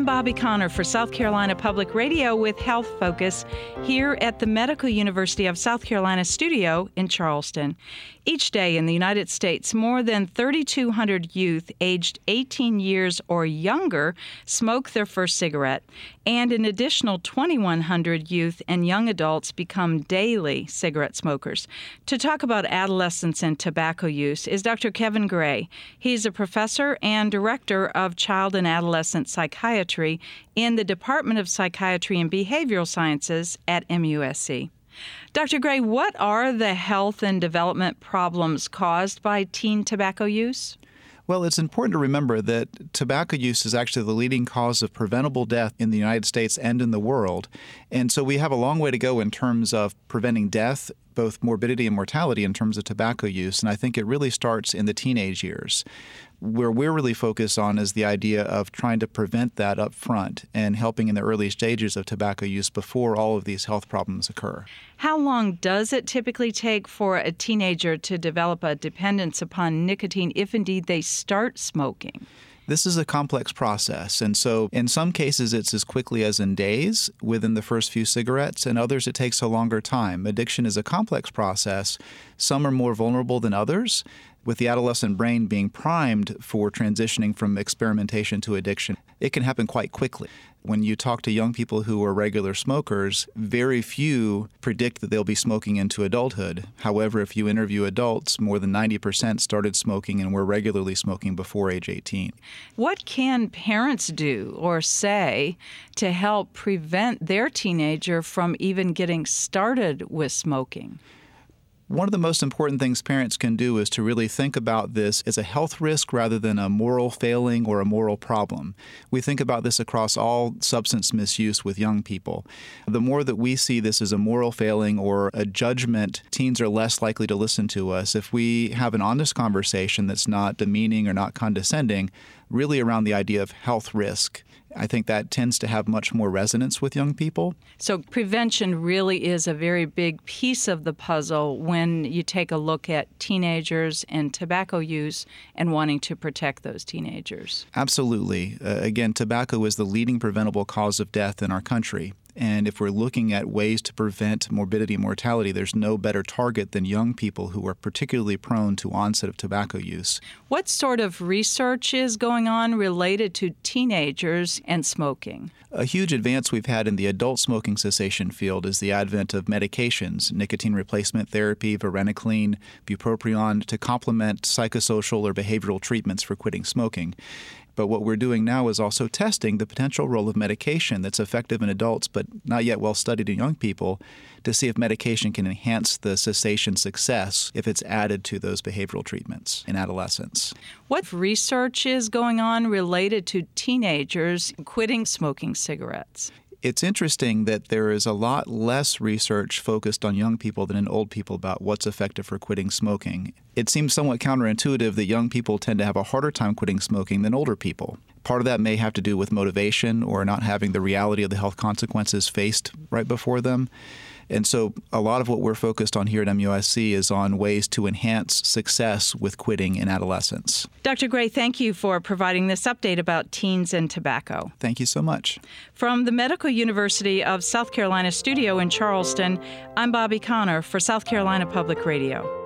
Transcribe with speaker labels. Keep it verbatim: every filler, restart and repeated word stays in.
Speaker 1: I'm Bobby Connor for South Carolina Public Radio with Health Focus here at the Medical University of South Carolina studio in Charleston. Each day in the United States, more than three thousand two hundred youth aged eighteen years or younger smoke their first cigarette, and an additional two thousand one hundred youth and young adults become daily cigarette smokers. To talk about adolescence and tobacco use is Doctor Kevin Gray. He's a professor and director of child and adolescent psychiatry in the Department of Psychiatry and Behavioral Sciences at M U S C. Doctor Gray, what are the health and development problems caused by teen tobacco use?
Speaker 2: Well, it's important to remember that tobacco use is actually the leading cause of preventable death in the United States and in the world. And so we have a long way to go in terms of preventing death, both morbidity and mortality, in terms of tobacco use. And I think it really starts in the teenage years. Where we're really focused on is the idea of trying to prevent that up front and helping in the early stages of tobacco use before all of these health problems occur.
Speaker 1: How long does it typically take for a teenager to develop a dependence upon nicotine if indeed they start smoking?
Speaker 2: This is a complex process, and so in some cases it's as quickly as in days within the first few cigarettes, and others it takes a longer time. Addiction is a complex process. Some are more vulnerable than others, with the adolescent brain being primed for transitioning from experimentation to addiction. It can happen quite quickly. When you talk to young people who are regular smokers, very few predict that they'll be smoking into adulthood. However, if you interview adults, more than ninety percent started smoking and were regularly smoking before age eighteen.
Speaker 1: What can parents do or say to help prevent their teenager from even getting started with smoking?
Speaker 2: One of the most important things parents can do is to really think about this as a health risk rather than a moral failing or a moral problem. We think about this across all substance misuse with young people. The more that we see this as a moral failing or a judgment, teens are less likely to listen to us. If we have an honest conversation that's not demeaning or not condescending, really around the idea of health risk, I think that tends to have much more resonance with young people.
Speaker 1: So prevention really is a very big piece of the puzzle when you take a look at teenagers and tobacco use and wanting to protect those teenagers.
Speaker 2: Absolutely. Uh, again, tobacco is the leading preventable cause of death in our country. And if we're looking at ways to prevent morbidity and mortality, there's no better target than young people who are particularly prone to onset of tobacco use.
Speaker 1: What sort of research is going on related to teenagers and smoking?
Speaker 2: A huge advance we've had in the adult smoking cessation field is the advent of medications, nicotine replacement therapy, varenicline, bupropion, to complement psychosocial or behavioral treatments for quitting smoking. But what we're doing now is also testing the potential role of medication that's effective in adults but not yet well studied in young people to see if medication can enhance the cessation success if it's added to those behavioral treatments in adolescents.
Speaker 1: What research is going on related to teenagers quitting smoking cigarettes?
Speaker 2: It's interesting that there is a lot less research focused on young people than in old people about what's effective for quitting smoking. It seems somewhat counterintuitive that young people tend to have a harder time quitting smoking than older people. Part of that may have to do with motivation or not having the reality of the health consequences faced right before them. And so a lot of what we're focused on here at M U S C is on ways to enhance success with quitting in adolescence.
Speaker 1: Doctor Gray, thank you for providing this update about teens and tobacco.
Speaker 2: Thank you so much.
Speaker 1: From the Medical University of South Carolina studio in Charleston, I'm Bobby Connor for South Carolina Public Radio.